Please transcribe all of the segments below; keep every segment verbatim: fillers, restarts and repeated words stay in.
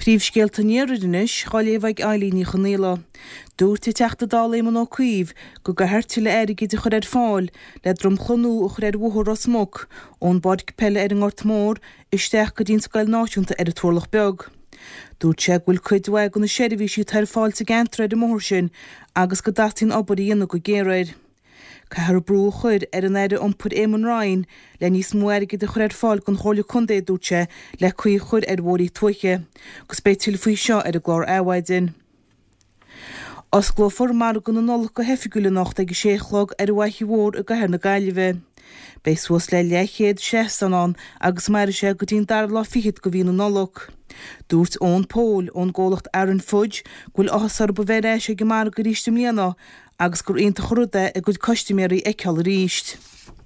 Príomhscéalta níoradais cháiléomhaigh Eileen Chonéla. Dúirt i teachta dálaimon ó cuimh go go heirtile airigid a chuir fáil le drom chunú a chuir uthúr os muc ón bod pelle ar an ort mór isteach go dín scoil náisiúnta ar a tuirlach beag. Dúirt sé bhfuil cuidhhaig go na seirbhísí tar fáilte gantra de mór sin agus go datín obair dhéanana go géiraid. Cahar brú chuid ar an éire ompur éman rain le níos muirigid a chuir fáil gon chola chundé dúirte le chuí chud ar bhórí tuiche, gus béitil faoi seo ar a glár áhaidin. Os glófar mar go na nolach go hefigúla nacht ag séchlog ar bhaici mhór a gahar na gaiileh. Bei suas le lechéad seastanán agus mar sé go dtín dar lá fichiid go bhí na nolach. Dúirt ón pól ón ggólacht ar an fudj gúil áthasar ba bheith éise go mar go ríiste mlíana agus gur aonta chruda a gúid costiméirí eiceall ríist.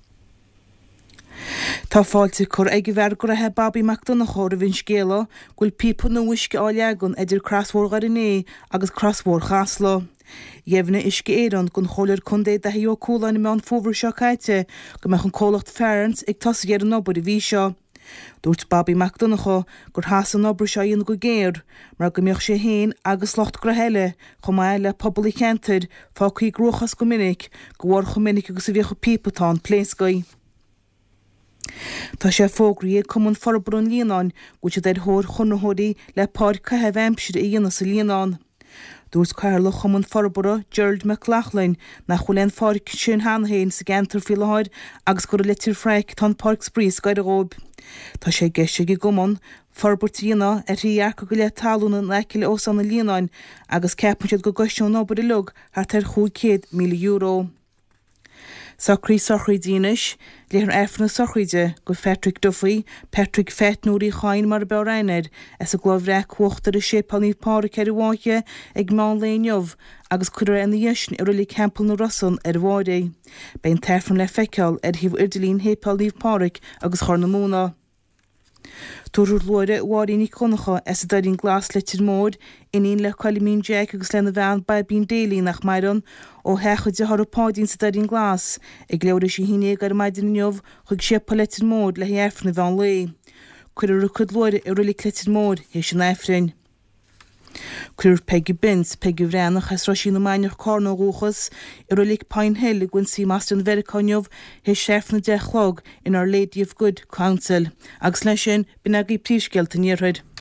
Tá fáilte chur ag bhar go rathe Bobby McDonagh a bhín scéala gúil pípa nó uisce áleagan idir crasmhór gariné agus crasmhór chasla. Dhéimhna isce éan gon choir chundé de heo cólain me an fóbhar seo caite go meach an cólacht fearns ag tas ar an obair i bhí seo. Dúirt Bobby McDonagh gur háas an obair seo dhéana go géir, mar go mbeoch sé héin agus locht go heile chum maiile le pobl i ceantaid fá chuí grochas go minic go bhhar chu minic agus a bhíocha pípatán pléascaí. Tá sé fógraí cum an forbarún líonán go sé d thóir chunathirí le páir caitheh aimsir i dhéana sa líonán. Dúirt Carla chum an forbara Gerald McLaughlin na chuléin fáric sin hanhéin sa gantar fiáid agus go litir freic tan Park Sprís gaiid aróib. Tá sé geiste go gomon forbartíana ar riarca go le talúna leiciile os an na líonáin agus ceapansead go goisiún obair i lug ar tar chuig míle euro. Sacrí sochraí dínis, léar efna sochraide go Patrick Duffy, Patrick Fetnúí chain mar beráinid as a glóhré cuachtar a sépal ní pára ceir bháiche ag má léinmh agus chuir an dhéisn ar rilí campal na Rosan ar bháidé. Bein tefran le feiceáil ar híh irdilín hépal níomh páric agus chur na múna. Túrúr luire bháí ní conacha as a daín glas letir mód inon le choilimín Jack agus lena bhean ba bín délí nach maidan ó hecha de thorapádín sa daín glas ag leir sí híine gar maidin neomh chuig sé paletir mód le hearfna bhean lé. Cuir a chud luire ar rilí cletir mód hé sin éifrin. Cuir Peggy Binns, Peggy Vránach as rosí na mainach cárna róchas ar rilí Pine Hill i gwn sí mastion vericáneomh hé séfna de chlog in Our Lady of Good Council agus lei sin bin agé príomhscéalta níorthaid.